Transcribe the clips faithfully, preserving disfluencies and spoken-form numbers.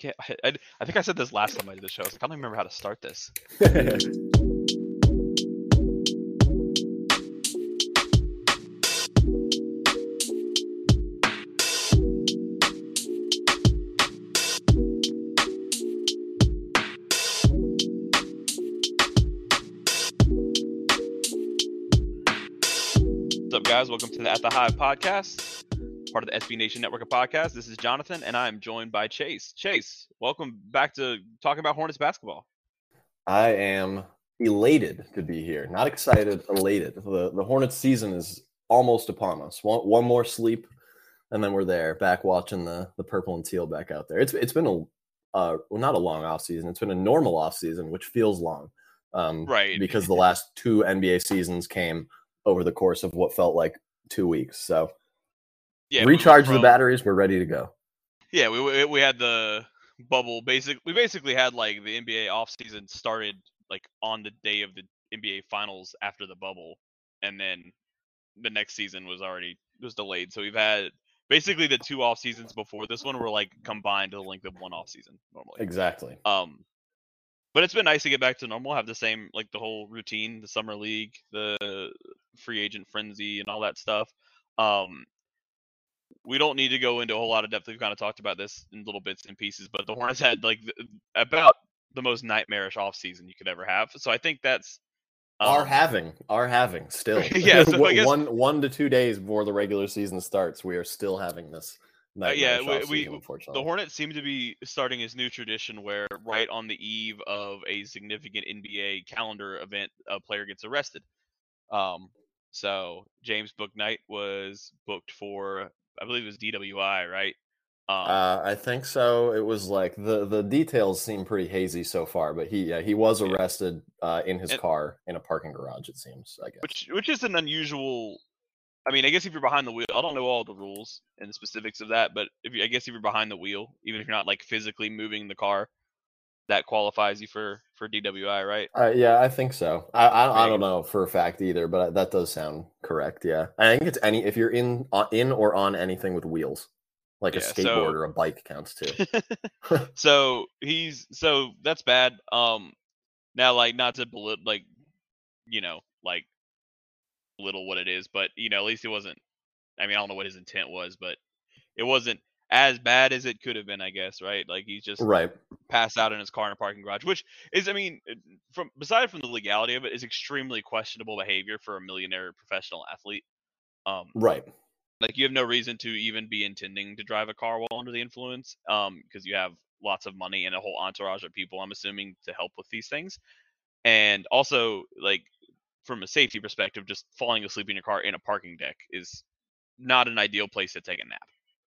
can't. I, I, I think I said this last time I did the show. So I can't even remember how to start this. What's up, guys? Welcome to the At the Hive podcast, part of the S B Nation Network of podcasts. This is Jonathan, and I am joined by Chase. Chase, welcome back to talking about Hornets basketball. I am elated to be here. Not excited, elated. The the Hornets season is almost upon us. One one more sleep, and then we're there, back watching the the purple and teal back out there. It's it's been a uh, well, not a long off season. It's been a normal off season, which feels long, um, right? Because the last two N B A seasons came over the course of what felt like two weeks. So, yeah, recharge from, the batteries. We're ready to go. Yeah, we we had the bubble. Basic, we basically had like the N B A off season started like on the day of the N B A finals after the bubble, and then the next season was already was delayed. So we've had basically the two off seasons before this one were like combined to the length of one off season normally. Exactly. Um, but it's been nice to get back to normal, have the same like the whole routine, the summer league, the free agent frenzy, and all that stuff. Um, we don't need to go into a whole lot of depth. We've kind of talked about this in little bits and pieces, but the Hornets had like the, about the most nightmarish off season you could ever have. So I think that's um, are having are having still. Yeah, so I guess, one one to two days before the regular season starts, we are still having this. Uh, yeah, we, we the Hornets seem to be starting this new tradition where right on the eve of a significant N B A calendar event, a player gets arrested. Um, so James Bouknight was booked for, I believe it was D W I, right? Um, uh, I think so. It was like the the details seem pretty hazy so far, but he yeah, he was arrested uh, in his and, car in a parking garage. It seems, I guess, which which is an unusual. I mean, I guess if you're behind the wheel, I don't know all the rules and the specifics of that, but if you, I guess if you're behind the wheel, even if you're not like physically moving the car, that qualifies you for, for D W I, right? Uh, yeah, I think so. I I, I don't know for a fact either, but that does sound correct. Yeah, I think it's any if you're in in or on anything with wheels, like yeah, a skateboard so, or a bike counts too. so he's so that's bad. Um, now like not to belittle, like you know, like. little what it is, but you know, at least it wasn't. I mean, I don't know what his intent was, but it wasn't as bad as it could have been, I guess, right? Like he's just right passed out in his car in a parking garage, which is, I mean, from beside from the legality of it, is extremely questionable behavior for a millionaire professional athlete. Um, right. Like you have no reason to even be intending to drive a car while under the influence, um, because you have lots of money and a whole entourage of people, I'm assuming, to help with these things, and also like. From a safety perspective, just falling asleep in your car in a parking deck is not an ideal place to take a nap.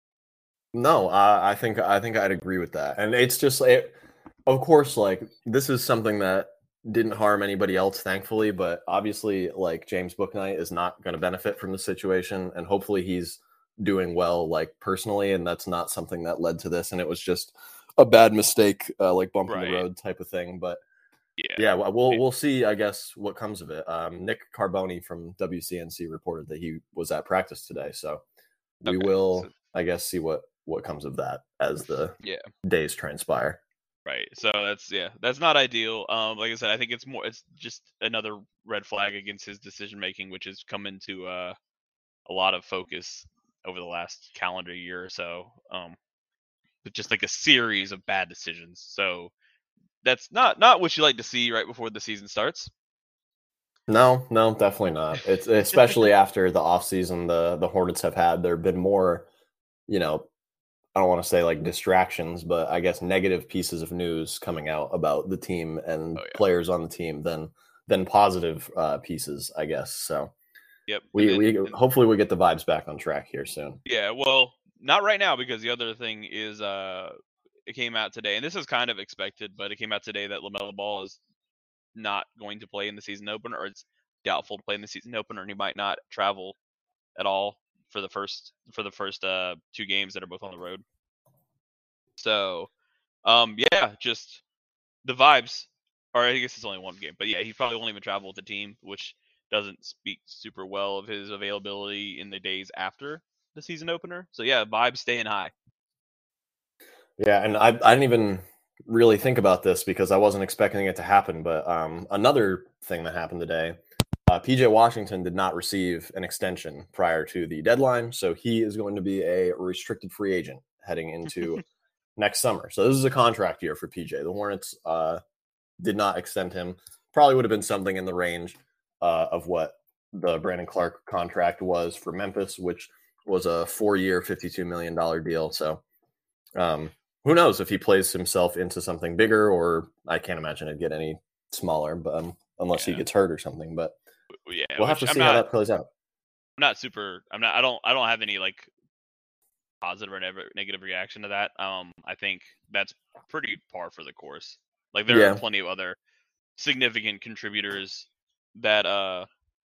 No, uh, I think I think I'd agree with that. And it's just, it, of course, like this is something that didn't harm anybody else, thankfully. But obviously, like James Bouknight is not going to benefit from the situation, and hopefully he's doing well, like personally, and that's not something that led to this. And it was just a bad mistake, uh, like bump in the road type of thing. But. Yeah, yeah, we'll we'll see, I guess, what comes of it. Um, Nick Carboni from W C N C reported that he was at practice today, so we okay. will, I guess, see what, what comes of that as the yeah. days transpire. Right. So that's yeah, that's not ideal. Um, like I said, I think it's more, it's just another red flag against his decision making, which has come into uh, a lot of focus over the last calendar year or so. Um, but just like a series of bad decisions. So. That's not, not what you like to see right before the season starts. No, no, definitely not. It's especially after the offseason the the Hornets have had. There have been more, you know, I don't want to say like distractions, but I guess negative pieces of news coming out about the team and oh, yeah. players on the team than than positive uh, pieces, I guess. So yep, we then, we and, hopefully we get the vibes back on track here soon. Yeah, well, not right now because the other thing is uh. It came out today, and this is kind of expected, but it came out today that LaMelo Ball is not going to play in the season opener, or it's doubtful to play in the season opener, and he might not travel at all for the first for the first uh, two games that are both on the road. So, um, yeah, just the vibes, or I guess it's only one game, but yeah, he probably won't even travel with the team, which doesn't speak super well of his availability in the days after the season opener. So yeah, vibes staying high. Yeah, and I I didn't even really think about this because I wasn't expecting it to happen. But um, another thing that happened today, uh, P J Washington did not receive an extension prior to the deadline, so he is going to be a restricted free agent heading into next summer. So this is a contract year for P J. The Hornets uh, did not extend him. Probably would have been something in the range uh, of what the Brandon Clark contract was for Memphis, which was a four-year, fifty-two million dollars deal. So um, who knows if he plays himself into something bigger, or I can't imagine it'd get any smaller, but um, unless Yeah. he gets hurt or something. But Yeah, we'll have to I'm see not, how that plays out. I'm not super. I'm not. I don't. I don't have any like positive or never, negative reaction to that. Um, I think that's pretty par for the course. Like there Yeah. are plenty of other significant contributors that uh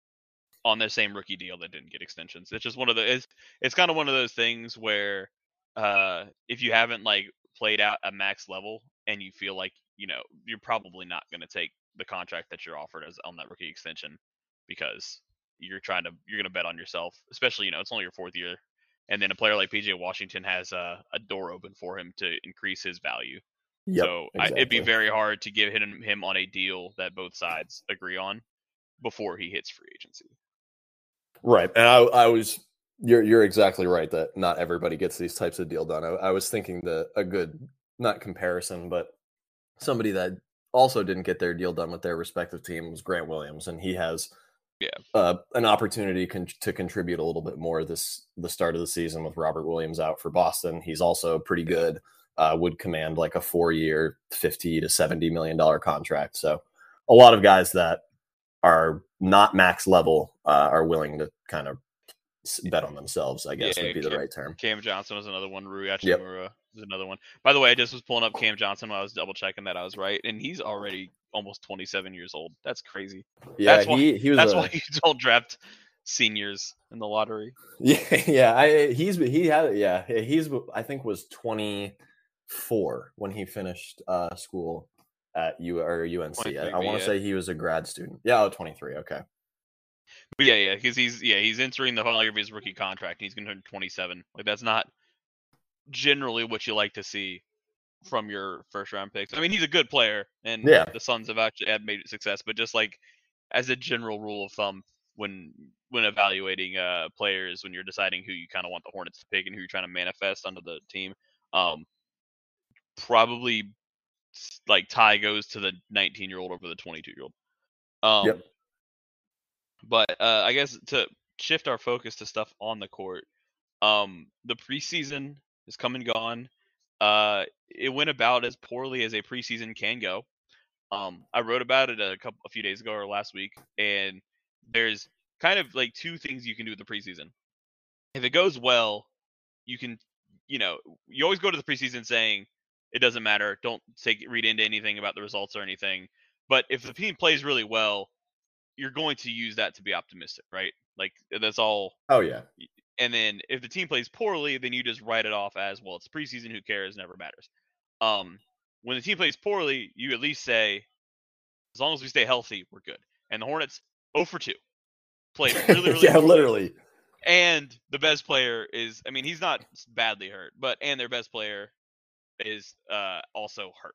on the same rookie deal that didn't get extensions. It's just one of the. It's it's kind of one of those things where uh if you haven't like played out a max level and you feel like you know you're probably not going to take the contract that you're offered as on that rookie extension because you're trying to you're going to bet on yourself, especially you know it's only your fourth year, and then a player like P J Washington has a, a door open for him to increase his value. Yep, So I, exactly. it'd be very hard to give him him on a deal that both sides agree on before he hits free agency. Right, and I, I was you're you're exactly right that not everybody gets these types of deal done. I, I was thinking that a good not comparison, but somebody that also didn't get their deal done with their respective team was Grant Williams, and he has yeah uh, an opportunity con- to contribute a little bit more this the start of the season with Robert Williams out for Boston. He's also pretty good. Uh, would command like a four-year, fifty to seventy million dollar contract. So a lot of guys that are not max level uh, are willing to kind of bet on themselves, I guess yeah, would be Cam, the right term. Cam Johnson was another one. Rui Yep. Hachimura was another one. By the way, I just was pulling up Cam Johnson while I was double checking that I was right, and he's already almost twenty-seven years old. That's crazy. Yeah, that's why, he, he was. That's a, why you don't draft seniors in the lottery. Yeah, yeah. I he's he had yeah he's I think was twenty-four when he finished uh, school at U or U N C. I, I want to yeah. say he was a grad student. Yeah, oh, twenty-three. Okay. But yeah, yeah, because he's yeah he's entering the final year of his rookie contract. And he's going to turn twenty-seven. Like that's not generally what you like to see from your first round picks. I mean, he's a good player, and yeah. the Suns have actually had made success. But just like as a general rule of thumb, when when evaluating uh, players, when you're deciding who you kind of want the Hornets to pick and who you're trying to manifest onto the team, um, probably like tie goes to the nineteen year old over the twenty-two year old. Um, yep. But uh, I guess to shift our focus to stuff on the court, um, the preseason is come and gone. Uh, it went about as poorly as a preseason can go. Um, I wrote about it a couple, a few days ago or last week, and there's kind of like two things you can do with the preseason. If it goes well, you can, you know, you always go to the preseason saying it doesn't matter. Don't take read into anything about the results or anything. But if the team plays really well, you're going to use that to be optimistic, right? Like that's all. Oh yeah. And then if the team plays poorly, then you just write it off as, well, it's preseason. Who cares? Never matters. Um, when the team plays poorly, you at least say, as long as we stay healthy, we're good. And the Hornets, oh for two, played really, really yeah, poorly. literally. And the best player is, I mean, he's not badly hurt, but and their best player is uh, also hurt.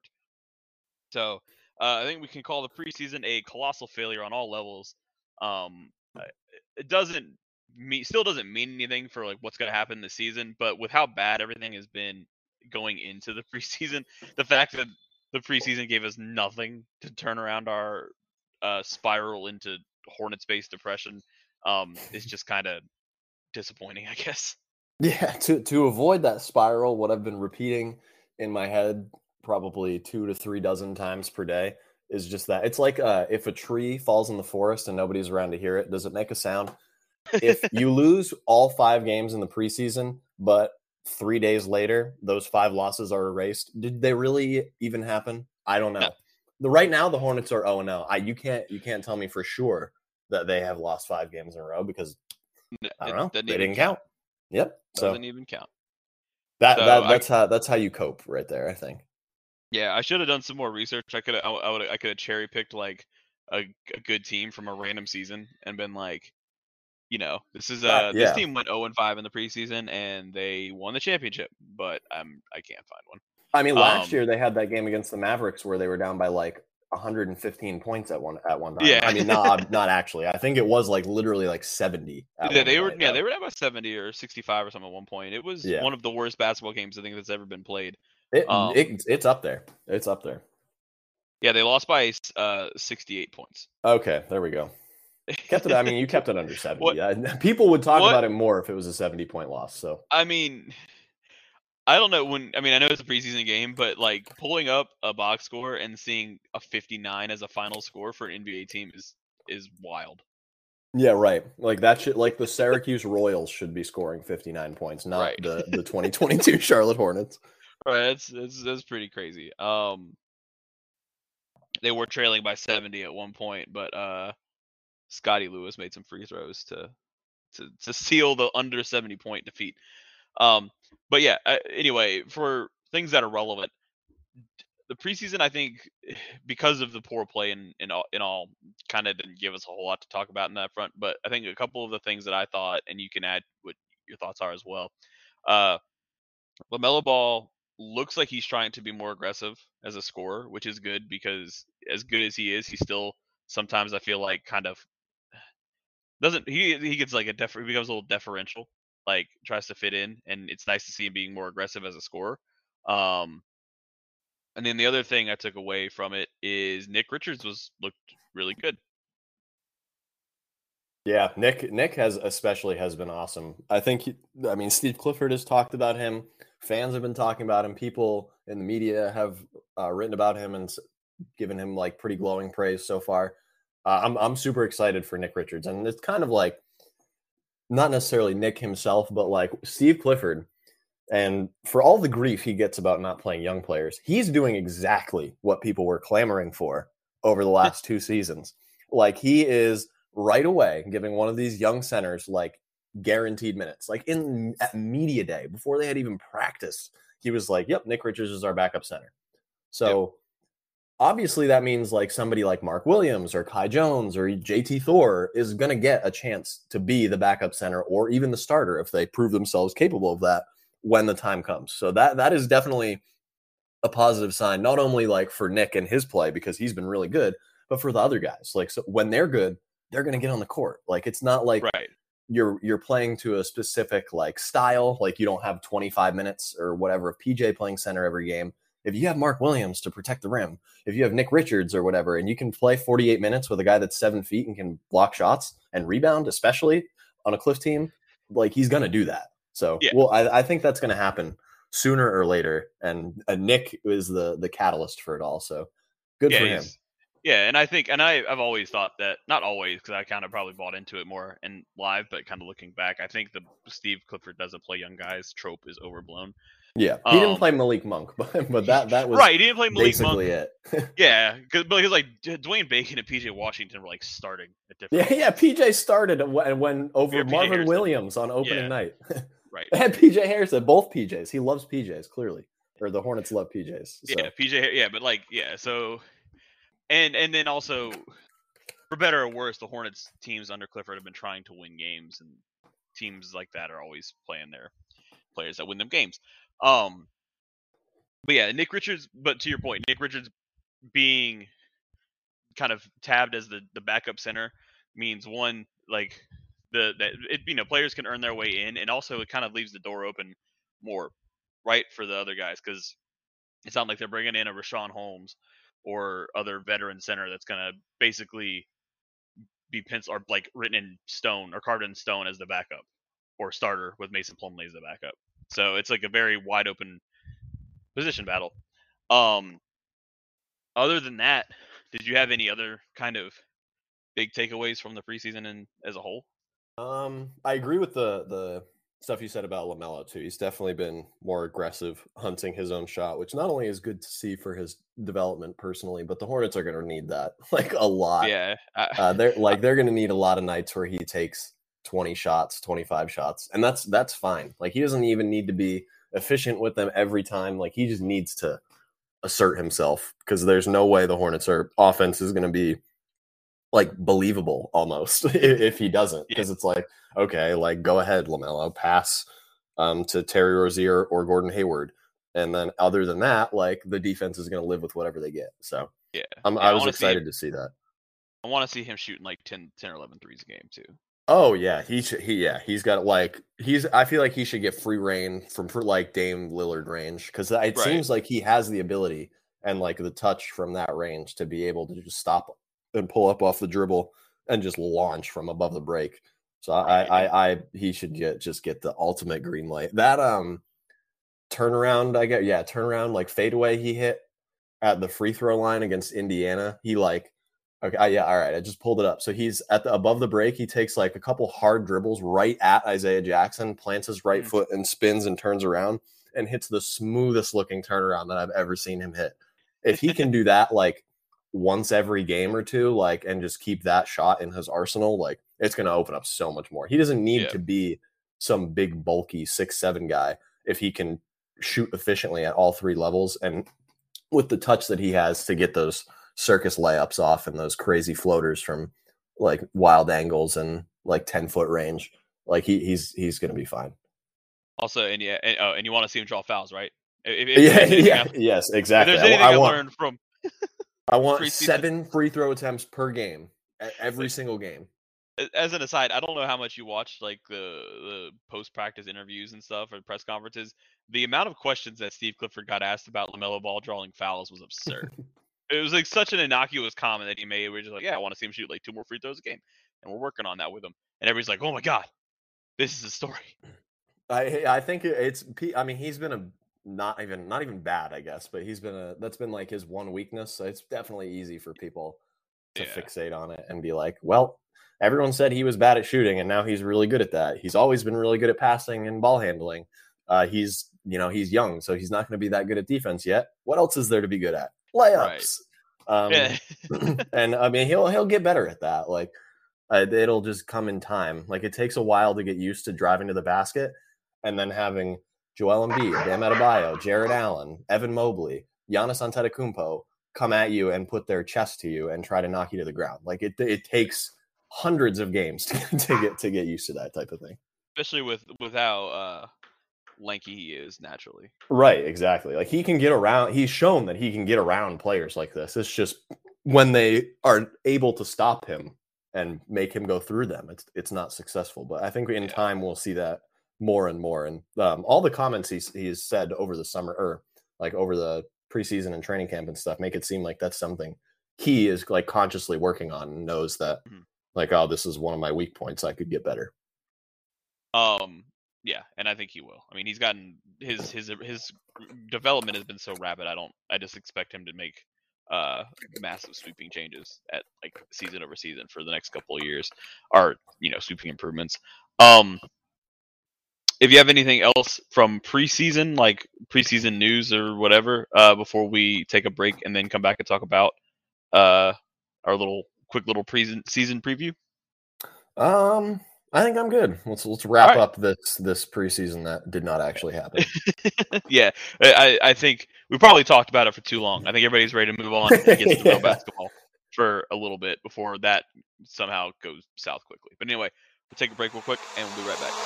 So uh, I think we can call the preseason a colossal failure on all levels. Um, it doesn't mean, still doesn't mean anything for like what's going to happen this season, but with how bad everything has been going into the preseason, the fact that the preseason gave us nothing to turn around our uh, spiral into Hornets-based depression um, is just kind of disappointing, I guess. Yeah, to to avoid that spiral, what I've been repeating in my head probably two to three dozen times per day is just that it's like uh, if a tree falls in the forest and nobody's around to hear it, does it make a sound? If you lose all five games in the preseason, but three days later those five losses are erased, did they really even happen? I don't know. No. The right now the Hornets are oh and oh. I you can't you can't tell me for sure that they have lost five games in a row because I don't know. They didn't count. count. Yep. Doesn't so even count. That so that that's I, how that's how you cope right there, I think. Yeah, I should have done some more research. I could I, I would I could have cherry picked like a, a good team from a random season and been like, you know, this is uh, uh yeah. This team went oh and five in the preseason and they won the championship, but I'm I can't find one. I mean, last Um, year they had that game against the Mavericks where they were down by like one hundred fifteen points at one at one time. yeah, I mean, not not actually. I think it was like literally like seventy at yeah, one they were point. yeah That, they were down by seventy or sixty-five or something at one point. It was yeah, one of the worst basketball games I think that's ever been played. it, Um, it it's up there. It's up there. yeah, they lost by uh sixty-eight points. Okay, there we go. Kept it. I mean, you kept it under seventy. What I, people would talk what about it more if it was a seventy point loss. So I mean, I don't know when. I mean, I know it's a preseason game, but like pulling up a box score and seeing a fifty-nine as a final score for an N B A team is is wild. yeah, right. Like that should like the Syracuse Royals should be scoring fifty-nine points, not Right. the the twenty twenty-two Charlotte Hornets. Right. That's that's that's pretty crazy. Um, they were trailing by seventy at one point, but uh, Scotty Lewis made some free throws to to to seal the under seventy point defeat. Um, but yeah. Uh, anyway, for things that are relevant, the preseason, I think, because of the poor play in in all, in all kind of didn't give us a whole lot to talk about in that front. But I think a couple of the things that I thought, and you can add what your thoughts are as well. Uh, LaMelo Ball looks like he's trying to be more aggressive as a scorer, which is good because as good as he is, he still sometimes I feel like kind of doesn't he he gets like a def- he becomes a little deferential, like tries to fit in, and it's nice to see him being more aggressive as a scorer. Um, and then the other thing I took away from it is Nick Richards was looked really good. Yeah, Nick Nick has especially has been awesome. I think he, I mean Steve Clifford has talked about him. Fans have been talking about him. People in the media have uh, written about him and given him like pretty glowing praise so far. Uh, I'm I'm super excited for Nick Richards, and it's kind of like not necessarily Nick himself, but like Steve Clifford. And for all the grief he gets about not playing young players, he's doing exactly what people were clamoring for over the last two seasons. Like he is right away giving one of these young centers like guaranteed minutes. Like in at media day before they had even practiced, he was like, "Yep, Nick Richards is our backup center." So yep. Obviously that means like somebody like Mark Williams or Kai Jones or J T Thor is going to get a chance to be the backup center or even the starter if they prove themselves capable of that when the time comes. So that that is definitely a positive sign, not only like for Nick and his play because he's been really good, but for the other guys. Like so when they're good, they're going to get on the court. Like it's not like right. you're you're playing to a specific like style. Like you don't have twenty-five minutes or whatever of P J playing center every game. If you have Mark Williams to protect the rim, if you have Nick Richards or whatever, and you can play forty-eight minutes with a guy that's seven feet and can block shots and rebound, especially on a Cliff team, like he's going to do that. So, yeah. well, I, I think that's going to happen sooner or later. And uh, Nick is the the catalyst for it all. So good yeah, for him. Yeah, and I think, and I, I've always thought that, not always, because I kind of probably bought into it more in live, but kind of looking back, I think the Steve Clifford doesn't play young guys trope is overblown. Yeah, he um, didn't play Malik Monk, but, but that that was right. He didn't play Malik basically Monk. it. yeah, because because like Dwayne Bacon and P J Washington were like starting at different. Yeah, yeah. P J started when, when over Marvin Williams on opening yeah. night. Right. They had P J Harrison, both P Js. He loves P Js clearly, or the Hornets love P Js. So. Yeah, P J. Yeah, but like yeah, so. And and then also, for better or worse, the Hornets teams under Clifford have been trying to win games, and teams like that are always playing their players that win them games. Um, but yeah, Nick Richards. But to your point, Nick Richards being kind of tabbed as the, the backup center means one like the that it you know players can earn their way in, and also it kind of leaves the door open more, right, for the other guys because it's not like they're bringing in a Rashawn Holmes or other veteran center that's going to basically be pencil or like written in stone or carved in stone as the backup or starter with Mason Plumlee as the backup. So it's like a very wide open position battle. Um, other than that, did you have any other kind of big takeaways from the preseason and as a whole? Um, I agree with the the stuff you said about LaMelo too. He's definitely been more aggressive hunting his own shot, which not only is good to see for his development personally, but the Hornets are going to need that like a lot. Yeah. I, uh, they're like, they're going to need a lot of nights where he takes twenty shots, twenty-five shots. And that's, that's fine. Like he doesn't even need to be efficient with them every time. Like he just needs to assert himself because there's no way the Hornets are offense is going to be like believable almost if, if he doesn't, because yeah. It's like, okay, like go ahead, LaMelo, pass um, to Terry Rozier or Gordon Hayward. And then other than that, like the defense is going to live with whatever they get. So yeah, um, yeah I was I excited him, to see that. I want to see him shooting like ten, ten or eleven threes a game too. Oh yeah, he should. He yeah, he's got like he's. I feel like he should get free reign from for like Dame Lillard range because it right. seems like he has the ability and like the touch from that range to be able to just stop and pull up off the dribble and just launch from above the break. So right. I, I, I, he should get just get the ultimate green light. That um turnaround, I get yeah, turnaround like fadeaway he hit at the free throw line against Indiana. He like. Okay, uh, yeah, all right. I just pulled it up. So he's at the above the break. He takes like a couple hard dribbles right at Isaiah Jackson, plants his right mm-hmm. foot and spins and turns around and hits the smoothest looking turnaround that I've ever seen him hit. If he can do that like once every game or two, like and just keep that shot in his arsenal, like it's going to open up so much more. He doesn't need yeah. to be some big bulky six seven guy if he can shoot efficiently at all three levels and with the touch that he has to get those circus layups off and those crazy floaters from like wild angles and like ten foot range. Like he, he's he's gonna be fine. Also, and yeah, and, oh, and you want to see him draw fouls, right? If, if yeah, yeah, I, yes, exactly. If there's anything I, I, I want, learned from, I want seven free throw attempts per game, every single game. As an aside, I don't know how much you watched like the the post practice interviews and stuff or press conferences. The amount of questions that Steve Clifford got asked about LaMelo Ball drawing fouls was absurd. It was like such an innocuous comment that he made. We're just like, yeah, I want to see him shoot like two more free throws a game, and we're working on that with him. And everybody's like, oh my god, this is a story. I I think it's. I mean, he's been a not even not even bad, I guess, but he's been a that's been like his one weakness. So it's definitely easy for people to yeah. fixate on it and be like, well, everyone said he was bad at shooting, and now he's really good at that. He's always been really good at passing and ball handling. Uh, he's you know he's young, so he's not going to be that good at defense yet. What else is there to be good at? Layups. Right. Um, yeah. And I mean, he'll he'll get better at that. Like uh, it'll just come in time. Like it takes a while to get used to driving to the basket and then having Joel Embiid, Bam Adebayo, Jared Allen, Evan Mobley, Giannis Antetokounmpo come at you and put their chest to you and try to knock you to the ground. Like it it takes hundreds of games to, to get to get used to that type of thing. Especially with with how uh, lanky he is naturally. Right, exactly. Like he can get around. He's shown that he can get around players like this. It's just when they are able to stop him and make him go through them, it's it's not successful. But I think in yeah. time we'll see that more and more. And um, all the comments he's he's said over the summer or like over the preseason and training camp and stuff make it seem like that's something he is like consciously working on and knows that mm-hmm. like, oh, this is one of my weak points. I could get better. Um. Yeah, and I think he will. I mean, he's gotten his his his development has been so rapid. I don't. I just expect him to make uh massive sweeping changes at like season over season for the next couple of years, or you know, sweeping improvements. Um. If you have anything else from preseason, like preseason news or whatever, uh, before we take a break and then come back and talk about uh our little quick little pre- season preview. Um. I think I'm good. Let's let's wrap right. up this this preseason that did not actually happen. yeah, I, I think we probably talked about it for too long. I think everybody's ready to move on and get to yeah. real basketball for a little bit before that somehow goes south quickly. But anyway, we'll take a break real quick and we'll be right back.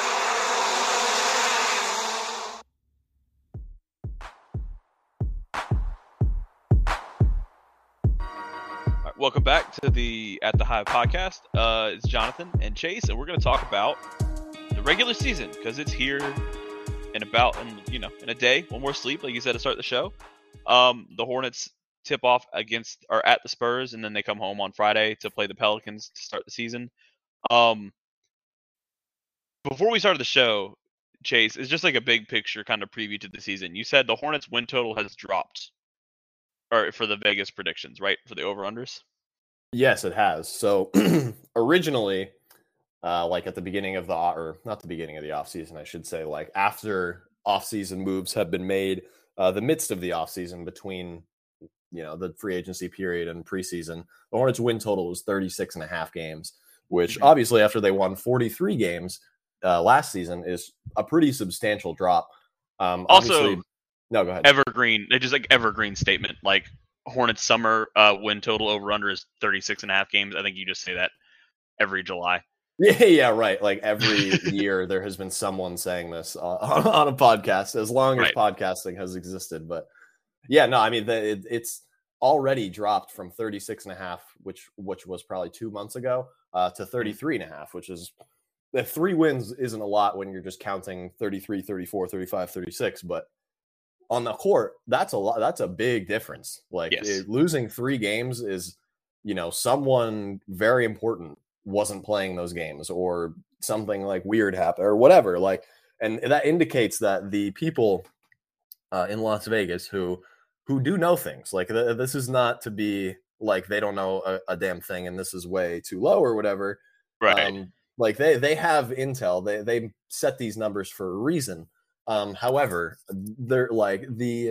Welcome back to the At the Hive podcast. Uh, it's Jonathan and Chase, and we're going to talk about the regular season because it's here in about, in, you know, in a day. One more sleep, like you said to start the show. Um, the Hornets tip off against or at the Spurs, and then they come home on Friday to play the Pelicans to start the season. Um, before we started the show, Chase, it's just like a big picture kind of preview to the season. You said the Hornets win total has dropped. Or for the Vegas predictions, right? For the over-unders? Yes, it has. So originally, uh, like at the beginning of the, or not the beginning of the offseason, I should say, like after offseason moves have been made, uh, the midst of the offseason between, you know, the free agency period and preseason, the Hornets win total was thirty-six and a half games, which mm-hmm. obviously after they won forty-three games uh, last season is a pretty substantial drop. Um, also, No, go ahead. Evergreen, they just like evergreen statement. Like Hornets summer uh, win total over under is thirty-six and a half games. I think you just say that every July. Yeah, yeah, right. Like every year, there has been someone saying this uh, on, on a podcast as long as Right. podcasting has existed. But yeah, no, I mean, the, it, it's already dropped from thirty-six and a half, which which was probably two months ago, uh, to thirty-three and a half, which is the three wins isn't a lot when you're just counting thirty-three, thirty-four, thirty-five, thirty-six. But on the court, that's a lot. That's a big difference. Like Yes. it, losing three games is, you know, someone very important wasn't playing those games or something like weird happened or whatever. Like, and that indicates that the people uh, in Las Vegas who who do know things like th- this is not to be like they don't know a, a damn thing and this is way too low or whatever. Right. Um, like they they have intel. They they set these numbers for a reason. Um, however, they're like the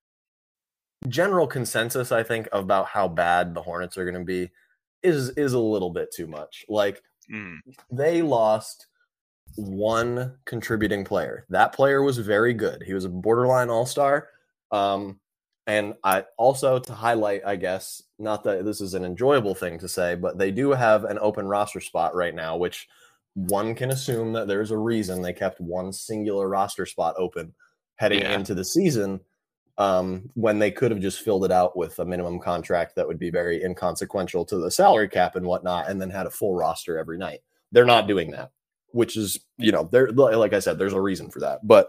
general consensus, I think, about how bad the Hornets are going to be is is a little bit too much. Like Mm. they lost one contributing player. That player was very good. He was a borderline all-star. Um, and I also to highlight, I guess, not that this is an enjoyable thing to say, but they do have an open roster spot right now, which one can assume that there's a reason they kept one singular roster spot open heading Yeah. into the season um, when they could have just filled it out with a minimum contract that would be very inconsequential to the salary cap and whatnot, and then had a full roster every night. They're not doing that, which is, you know, there, like I said, there's a reason for that, but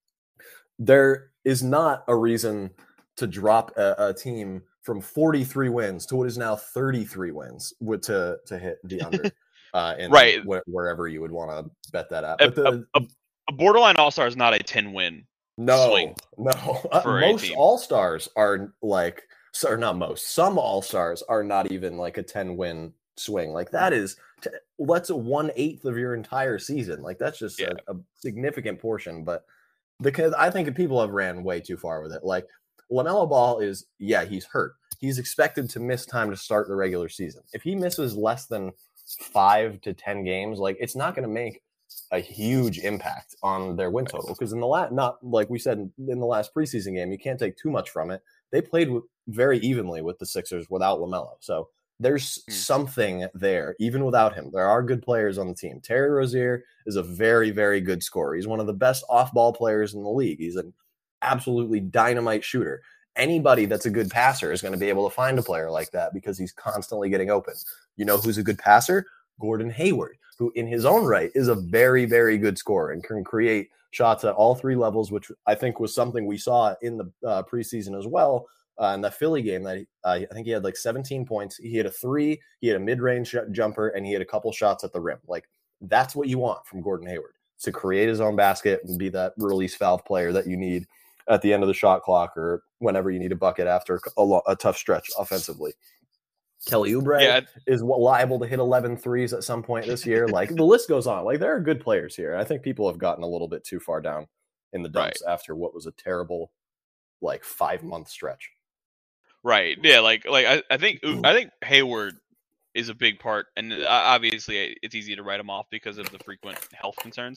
there is not a reason to drop a, a team from forty-three wins to what is now thirty-three wins with, to, to hit the under. Uh, in Right. wh- wherever you would want to bet that at. A, But the, a, a borderline all-star is not a ten-win no, swing. No, uh, for a most team. all-stars are like, or not most, some all-stars are not even like a ten-win swing. Like that is, t- that's a one-eighth of your entire season. Like that's just Yeah. a, a significant portion. But because I think people have ran way too far with it. Like LaMelo Ball is, yeah, he's hurt. He's expected to miss time to start the regular season. If he misses less than five to ten games, like it's not going to make a huge impact on their win total because in the last, not like we said in the last preseason game, you can't take too much from it. They played w- very evenly with the Sixers without LaMelo, so there's Hmm. something there even without him. There are good players on the team. Terry Rozier is a very, very good scorer. He's one of the best off-ball players in the league. He's an absolutely dynamite shooter. Anybody that's a good passer is going to be able to find a player like that because he's constantly getting open. You know who's a good passer? Gordon Hayward, who in his own right is a very, very good scorer and can create shots at all three levels, which I think was something we saw in the uh, preseason as well. Uh, in the Philly game, that uh, I think he had like seventeen points. He had a three, he had a mid-range sh- jumper, and he had a couple shots at the rim. Like that's what you want from Gordon Hayward, to create his own basket and be that release valve player that you need at the end of the shot clock or whenever you need a bucket after a, lo- a tough stretch offensively. Kelly Oubre Yeah. is liable to hit eleven threes at some point this year. Like the list goes on. Like there are good players here. I think people have gotten a little bit too far down in the dumps after what was a terrible like five month stretch. Right. Yeah. Like, like I, I think, I think Hayward is a big part, and uh, obviously it's easy to write him off because of the frequent health concerns.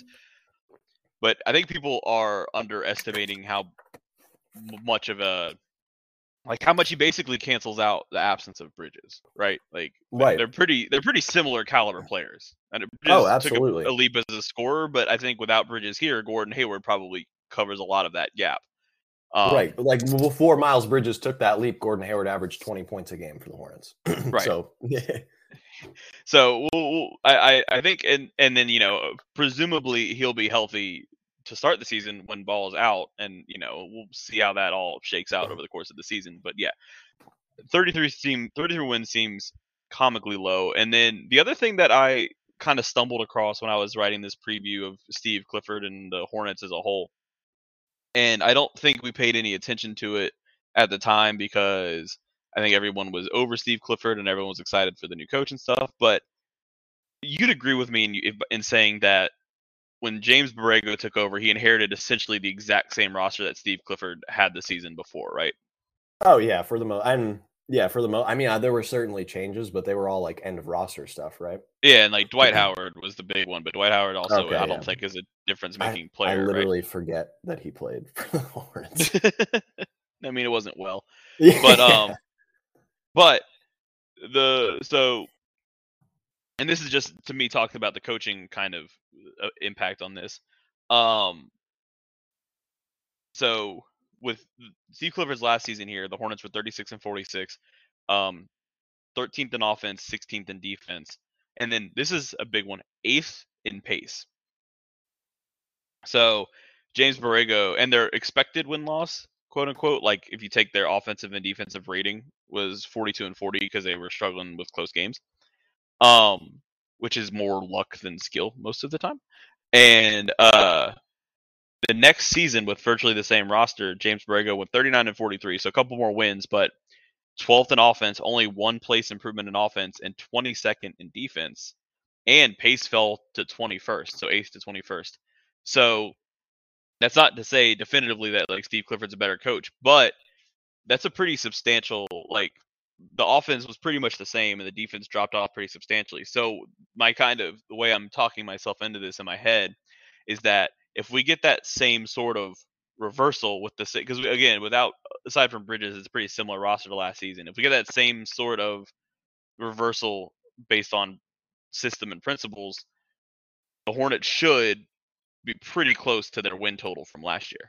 But I think people are underestimating how much of a, like how much he basically cancels out the absence of Bridges, right? Like, Right. they're pretty, they're pretty similar caliber players. And Bridges Oh, absolutely. took a, a leap as a scorer, but I think without Bridges here, Gordon Hayward probably covers a lot of that gap. Um, right. But like before Miles Bridges took that leap, Gordon Hayward averaged twenty points a game for the Hornets. Right. So, so we'll, we'll, I, I think, and, and then, you know, presumably he'll be healthy to start the season when Ball is out, and, you know, we'll see how that all shakes out over the course of the season. But yeah, thirty-three seem thirty-three wins seems comically low. And then the other thing that I kind of stumbled across when I was writing this preview of Steve Clifford and the Hornets as a whole, and I don't think we paid any attention to it at the time because I think everyone was over Steve Clifford and everyone was excited for the new coach and stuff. But you'd agree with me in, in saying that when James Borrego took over, he inherited essentially the exact same roster that Steve Clifford had the season before, right? Oh yeah, for the most, and yeah, for the most. I mean, uh, there were certainly changes, but they were all like end of roster stuff, right? Yeah, and like Dwight Howard was the big one, but Dwight Howard also Okay, I don't yeah. think is a difference I, making player. I literally right? forget that he played for the Hornets. I mean, it wasn't well, Yeah. but um, but the so and this is just to me talking about the coaching kind of uh, impact on this. Um, so with Steve Clifford's last season here, the Hornets were thirty-six and forty-six, um, thirteenth in offense, sixteenth in defense, and then this is a big one, eighth in pace. So James Borrego and their expected win loss, quote unquote, like if you take their offensive and defensive rating, was forty-two and forty because they were struggling with close games. Um, which is more luck than skill most of the time. And uh, the next season with virtually the same roster, James Borrego went thirty-nine and forty-three, so a couple more wins, but twelfth in offense, only one place improvement in offense, and twenty-second in defense. And pace fell to twenty-first, so eighth to twenty-first. So that's not to say definitively that like Steve Clifford's a better coach, but that's a pretty substantial, like, the offense was pretty much the same and the defense dropped off pretty substantially. So my kind of the way I'm talking myself into this in my head is that if we get that same sort of reversal with the, because again, without, aside from Bridges, it's a pretty similar roster to last season. If we get that same sort of reversal based on system and principles, the Hornets should be pretty close to their win total from last year.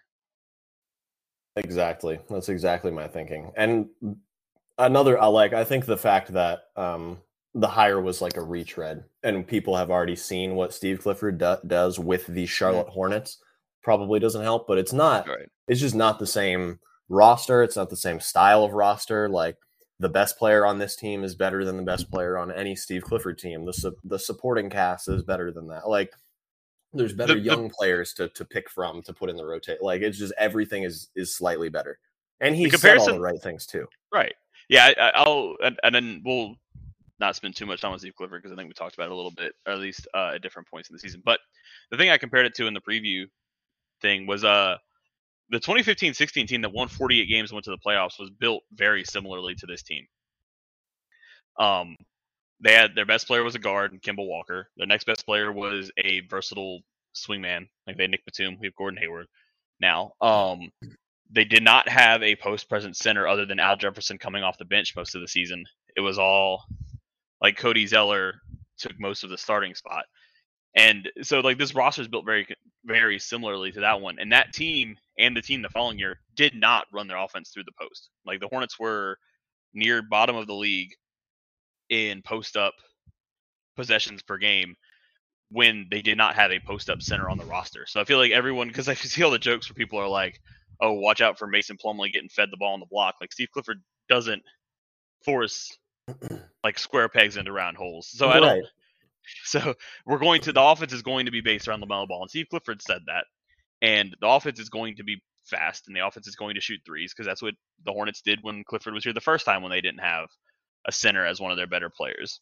Exactly. That's exactly my thinking. And another, I like, I think the fact that um, the hire was like a retread and people have already seen what Steve Clifford do- does with the Charlotte mm-hmm. Hornets probably doesn't help, but it's not, right. It's just not the same roster. It's not the same style of roster. Like the best player on this team is better than the best player on any Steve Clifford team. The, su- the supporting cast is better than that. Like, there's better the, young the, players to, to pick from to put in the rotate. Like it's just everything is is slightly better, and he said all the right things too. Right? Yeah, I, I'll and, and then we'll not spend too much time on Steve Clifford because I think we talked about it a little bit, or at least uh, at different points in the season. But the thing I compared it to in the preview thing was uh the twenty fifteen sixteen team that won forty-eight games and went to the playoffs was built very similarly to this team. Um. They had their best player was a guard, Kemba Walker. Their next best player was a versatile swingman, like they had Nick Batum. We have Gordon Hayward now. Um, they did not have a post-present center other than Al Jefferson coming off the bench most of the season. It was all like Cody Zeller took most of the starting spot, and so like this roster is built very, very similarly to that one. And that team and the team the following year did not run their offense through the post. Like the Hornets were near bottom of the league in post-up possessions per game when they did not have a post-up center on the roster. So I feel like everyone, because I see all the jokes where people are like, oh, watch out for Mason Plumlee getting fed the ball on the block. Like Steve Clifford doesn't force like square pegs into round holes. So I don't. Right. So we're going to, the offense is going to be based around the LaMelo Ball. And Steve Clifford said that. And the offense is going to be fast and the offense is going to shoot threes because that's what the Hornets did when Clifford was here the first time when they didn't have a center as one of their better players.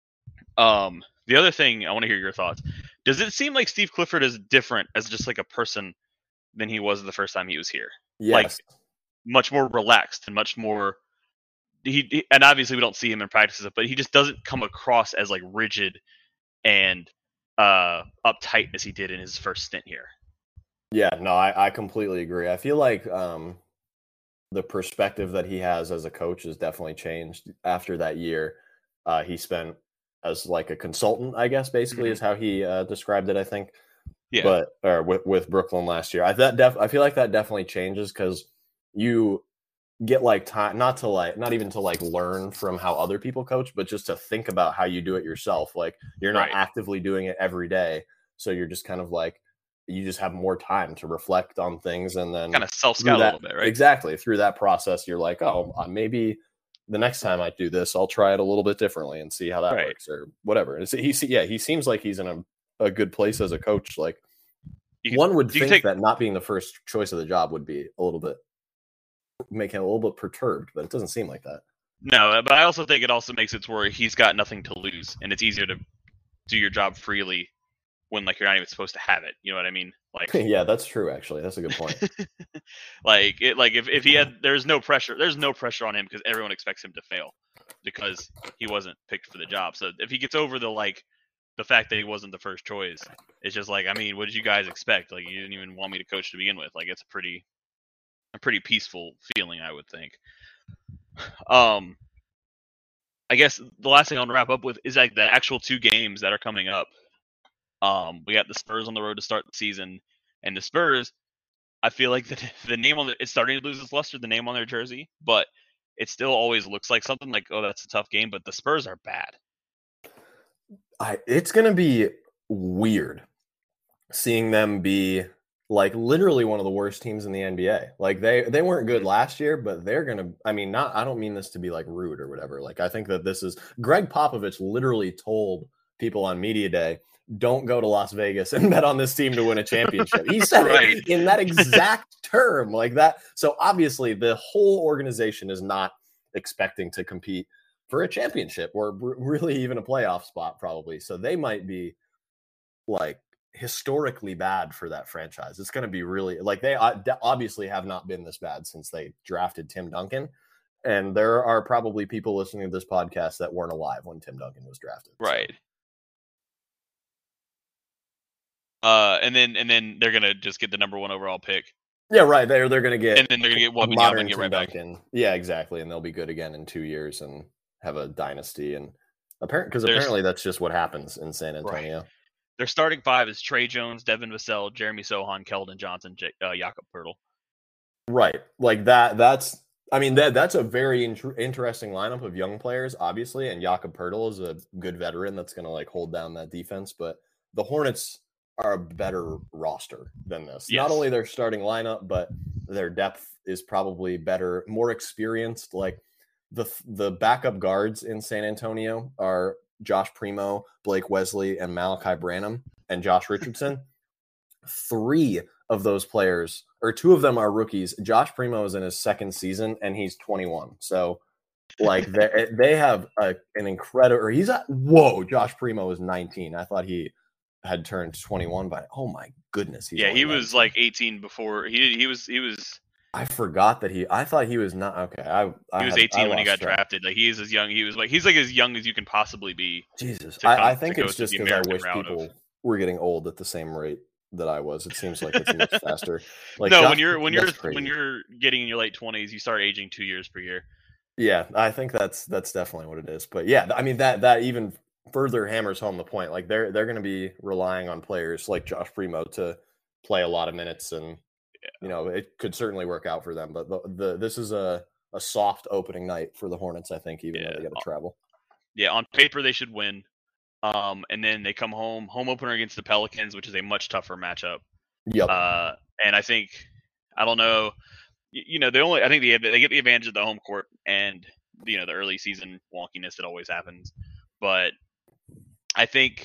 Um, the other thing I want to hear your thoughts. Does it seem like Steve Clifford is different as just like a person than he was the first time he was here? Yes. Like much more relaxed and much more he, he and obviously we don't see him in practices, but he just doesn't come across as like rigid and uh uptight as he did in his first stint here. Yeah, no, I, I completely agree. I feel like um the perspective that he has as a coach has definitely changed after that year. Uh, he spent as like a consultant, I guess, basically mm-hmm. is how he uh, described it, I think. Yeah. But or with, with Brooklyn last year, I that def- I feel like that definitely changes because you get like time, not to like, not even to like learn from how other people coach, but just to think about how you do it yourself. Like you're not right. actively doing it every day, so you're just kind of like, you just have more time to reflect on things and then kind of self-scout a little bit, right? Exactly. Through that process, you're like, oh, maybe the next time I do this, I'll try it a little bit differently and see how that right. works or whatever. And he, yeah, he seems like he's in a, a good place as a coach. Like you, one would think take... that not being the first choice of the job would be a little bit, make him a little bit perturbed, but it doesn't seem like that. No, but I also think it also makes it to where he's got nothing to lose and it's easier to do your job freely when like you're not even supposed to have it. You know what I mean? Like yeah, that's true actually. That's a good point. like it like if, if he had there's no pressure there's no pressure on him because everyone expects him to fail because he wasn't picked for the job. So if he gets over the like the fact that he wasn't the first choice, it's just like, I mean, what did you guys expect? Like you didn't even want me to coach to begin with. Like it's a pretty a pretty peaceful feeling, I would think. Um I guess the last thing I want to wrap up with is like the actual two games that are coming up. Um, we got the Spurs on the road to start the season, and the Spurs, I feel like the the name on the, it's starting to lose its luster, the name on their jersey, but it still always looks like something like, oh, that's a tough game. But the Spurs are bad. I, it's going to be weird seeing them be like literally one of the worst teams in the N B A. Like they they weren't good last year, but they're going to, I mean, not, I don't mean this to be like rude or whatever. Like I think that this is, Greg Popovich literally told people on media day, don't go to Las Vegas and bet on this team to win a championship. He said right. it in that exact term like that. So obviously the whole organization is not expecting to compete for a championship or really even a playoff spot probably. So they might be like historically bad for that franchise. It's going to be really like they obviously have not been this bad since they drafted Tim Duncan. And there are probably people listening to this podcast that weren't alive when Tim Duncan was drafted. Right. So. Uh, and then and then they're gonna just get the number one overall pick. Yeah, right. They're they're gonna get and then they're gonna get Wembanyama and get right back in. Yeah, exactly. And they'll be good again in two years and have a dynasty. And apparently, because apparently that's just what happens in San Antonio. Right. Their starting five is Trey Jones, Devin Vassell, Jeremy Sohan, Keldon Johnson, J- uh, Jakob Poeltl. Right, like that. That's I mean that that's a very in- interesting lineup of young players, obviously. And Jakob Poeltl is a good veteran that's gonna like hold down that defense. But the Hornets are a better roster than this. Yes. Not only their starting lineup, but their depth is probably better, more experienced. Like the the backup guards in San Antonio are Josh Primo, Blake Wesley, and Malachi Branham, and Josh Richardson. Three of those players, or two of them are rookies. Josh Primo is in his second season, and he's twenty-one. So, like, they, they have a, an incredible, or he's at, whoa, Josh Primo is nineteen. I thought he had turned twenty-one, but oh my goodness. He's yeah, he was like eighteen before. He he was, he was. I forgot that he, I thought he was not, okay. I, I He was had, eighteen I when he got track. drafted. Like, he is as young, he was like, he's like as young as you can possibly be. Jesus. come, I, I think it's just because I wish people of... were getting old at the same rate that I was. It seems like it's much faster. Like no, Josh, when you're when you're crazy. when you're getting in your late twenties, you start aging two years per year. Yeah, I think that's that's definitely what it is. But yeah, I mean that that even further hammers home the point. Like they're they're going to be relying on players like Josh Primo to play a lot of minutes, and yeah. you know it could certainly work out for them. But the, the this is a a soft opening night for the Hornets, I think, even yeah. though they got to travel. Yeah, on paper they should win. Um, and then they come home, home opener against the Pelicans, which is a much tougher matchup. Yep. Uh, and I think, I don't know, you, you know, they only, I think they, they get the advantage of the home court and, you know, the early season wonkiness that always happens. But I think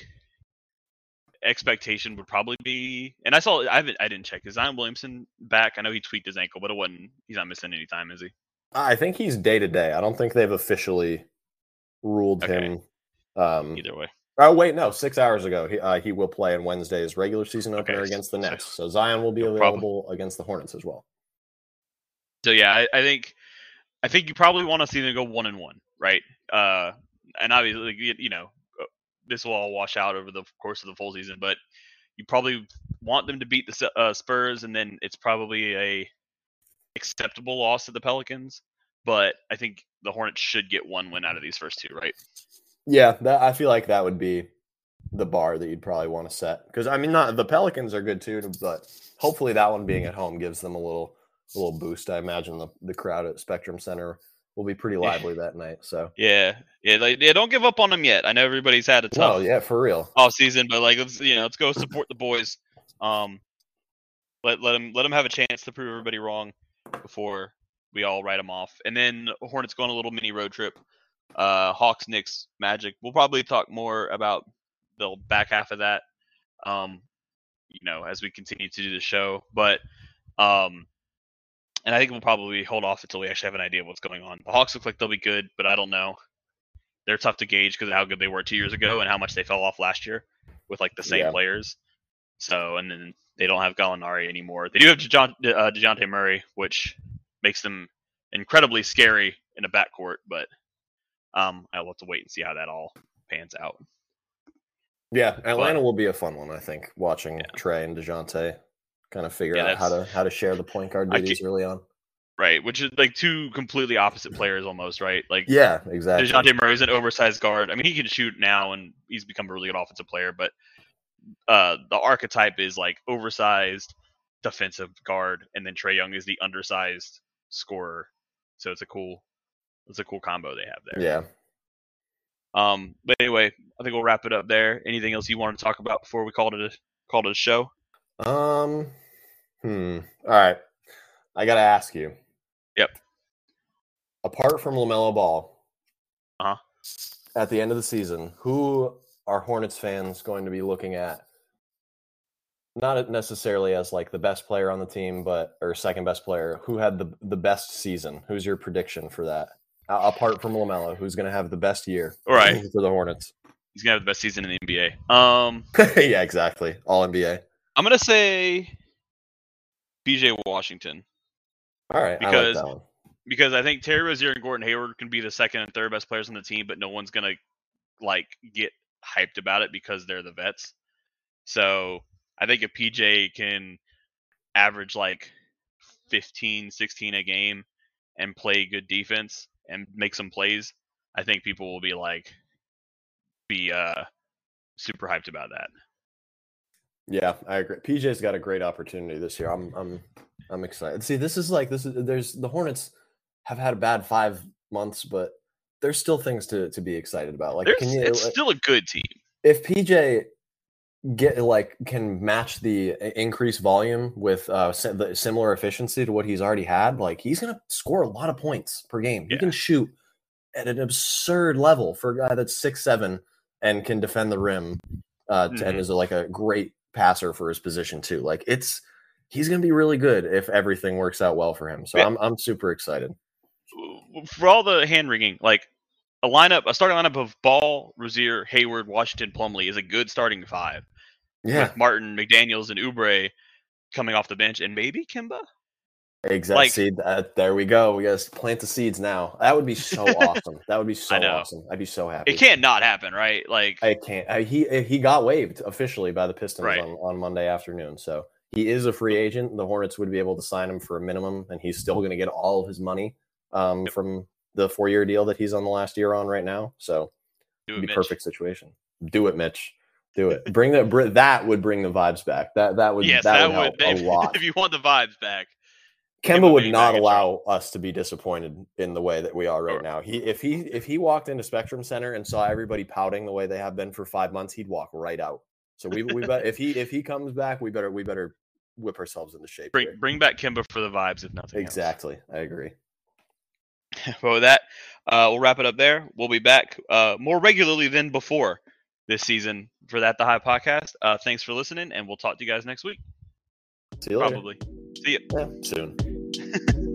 expectation would probably be, and I saw, I haven't, I didn't check, is Zion Williamson back? I know he tweaked his ankle, but it wasn't, he's not missing any time, is he? I think he's day to day. I don't think they've officially ruled okay. him. Um, Either way. Oh, wait, no. Six hours ago, he uh, he will play in Wednesday's regular season opener okay, against the Nets. So, so Zion will be no available problem. against the Hornets as well. So, yeah, I, I think I think you probably want to see them go one and one, right? Uh, and obviously, you, you know, this will all wash out over the course of the full season, but you probably want them to beat the uh, Spurs, and then it's probably a acceptable loss to the Pelicans. But I think the Hornets should get one win out of these first two, right? Yeah, that, I feel like that would be the bar that you'd probably want to set. Because, I mean, not the Pelicans are good too, but hopefully that one being at home gives them a little a little boost. I imagine the, the crowd at Spectrum Center will be pretty lively yeah. that night. So Yeah, yeah, like, yeah, don't give up on them yet. I know everybody's had a tough no, yeah, for real. off season, but like let's you know let's go support the boys. Um, let let them let them have a chance to prove everybody wrong before we all write them off. And then Hornets go on a little mini road trip. Uh, Hawks, Knicks, Magic. We'll probably talk more about the back half of that, um, you know, as we continue to do the show. But, um, and I think we'll probably hold off until we actually have an idea of what's going on. The Hawks look like they'll be good, but I don't know. They're tough to gauge because of how good they were two years ago and how much they fell off last year with like the same yeah. players. So, and then they don't have Gallinari anymore. They do have DeJounte, uh, DeJounte Murray, which makes them incredibly scary in a backcourt, but Um, I'll have to wait and see how that all pans out. Yeah, Atlanta but, will be a fun one, I think, watching yeah. Trey and DeJounte kind of figure yeah, out how to how to share the point guard duties early on. right? Which is like two completely opposite players almost, right? Like Yeah, exactly. DeJounte Murray's an oversized guard. I mean, he can shoot now, and he's become a really good offensive player. But uh, the archetype is like oversized defensive guard, and then Trae Young is the undersized scorer. So it's a cool, it's a cool combo they have there. Yeah. Um. But anyway, I think we'll wrap it up there. Anything else you want to talk about before we called it a called it a show? Um. Hmm. All right. I gotta ask you. Yep. Apart from LaMelo Ball, uh-huh. at the end of the season, who are Hornets fans going to be looking at? Not necessarily as like the best player on the team, but or second best player. Who had the the best season? Who's your prediction for that? Uh, apart from LaMelo, who's going to have the best year? All right. For the Hornets. He's gonna have the best season in the N B A. Um. yeah, exactly. All N B A. I'm gonna say P J Washington. All right, because I like that one. because I think Terry Rozier and Gordon Hayward can be the second and third best players on the team, but no one's gonna like get hyped about it because they're the vets. So I think if P J can average like fifteen, sixteen a game and play good defense and make some plays, I think people will be like be uh super hyped about that. Yeah, I agree. P J's got a great opportunity this year. I'm I'm I'm excited. See, this is like this is there's the Hornets have had a bad five months, but there's still things to, to be excited about. Like, There's, can you? it's still a good team. If P J get like can match the increased volume with uh the similar efficiency to what he's already had, like he's gonna score a lot of points per game. He Yeah. can shoot at an absurd level for a guy that's six seven and can defend the rim, uh, Mhm. and is like a great passer for his position too. Like it's he's gonna be really good if everything works out well for him. So Yeah. I'm I'm super excited. For all the hand wringing, like a lineup, a starting lineup of Ball, Rozier, Hayward, Washington, Plumlee is a good starting five. Yeah, With Martin, McDaniels, and Oubre coming off the bench, and maybe Kemba. exactly. like- See that? There we go. We gotta plant the seeds now. That would be so awesome. That would be so I know. awesome. I'd be so happy. It can't not happen, right? Like, I can't. I, he he got waived officially by the Pistons Right. on, on Monday afternoon. So he is a free agent. The Hornets would be able to sign him for a minimum, and he's still going to get all of his money um, Yep. from the four year deal that he's on the last year on right now. So do it'd it, be Mitch. perfect situation. Do it, Mitch. Do it. Bring that. Br- that would bring the vibes back. That that would Yes, that, that, would help would. a If, lot. if you want the vibes back, Kemba Kemba would being not back in allow us to be disappointed in the way that we are right Sure. now. He if he if he walked into Spectrum Center and saw everybody pouting the way they have been for five months, he'd walk right out. So we we bet if he if he comes back, we better we better whip ourselves into shape. bring here. bring back Kemba for the vibes, if nothing Exactly, I agree. else. But with that, uh, we'll wrap it up there. We'll be back uh, more regularly than before this season for That the High podcast. Uh, thanks for listening, and we'll talk to you guys next week. See you later. Probably. See you. Yeah, soon.